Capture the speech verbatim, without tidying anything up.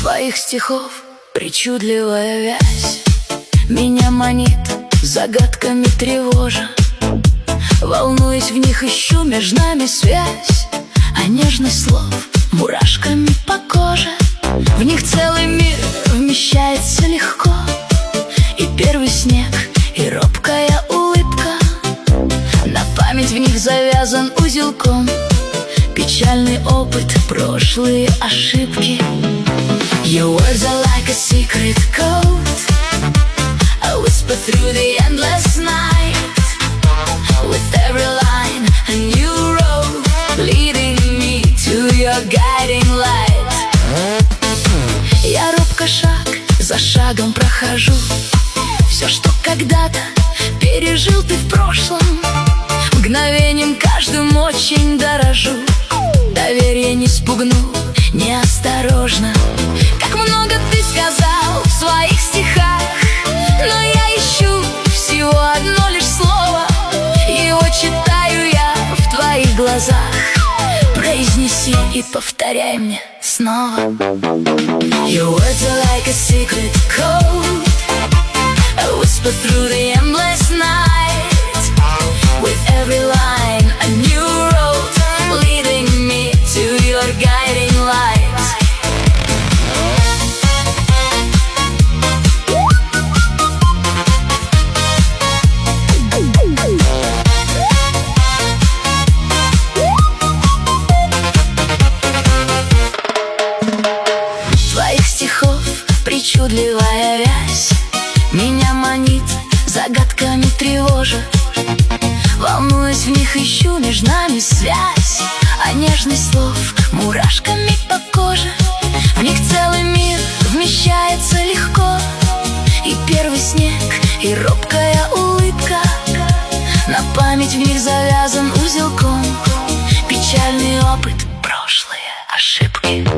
Твоих стихов причудливая вязь меня манит, загадками тревожа. Волнуясь в них, ищу между нами связь, а нежность слов мурашками по коже. В них целый мир вмещается легко, и первый снег, и робкая улыбка. На память в них завязан узелком печальный опыт, прошлые ошибки. Your words are like a secret code, a whisper through the endless night. With every line a new road, leading me to your guiding light. Я робко шаг за шагом прохожу все, что когда-то пережил ты в прошлом. Мгновением каждым очень дорожу, доверие не спугну неосторожно. Как много ты сказал в своих стихах, но я ищу всего одно лишь слово. Его читаю я в твоих глазах. Произнеси и повторяй мне снова. Your words are like a secret code, a whisper through the endless night. With every line a new road, leading me to your guiding light. Твоих стихов причудливая вязь меня манит, загадками тревожа. Волнуясь в них, ищу между нами связь, а нежность слов мурашками по коже. В них целый мир вмещается легко, и первый снег, и робкая улыбка. На память в них завязан узелком печальный опыт, прошлые ошибки.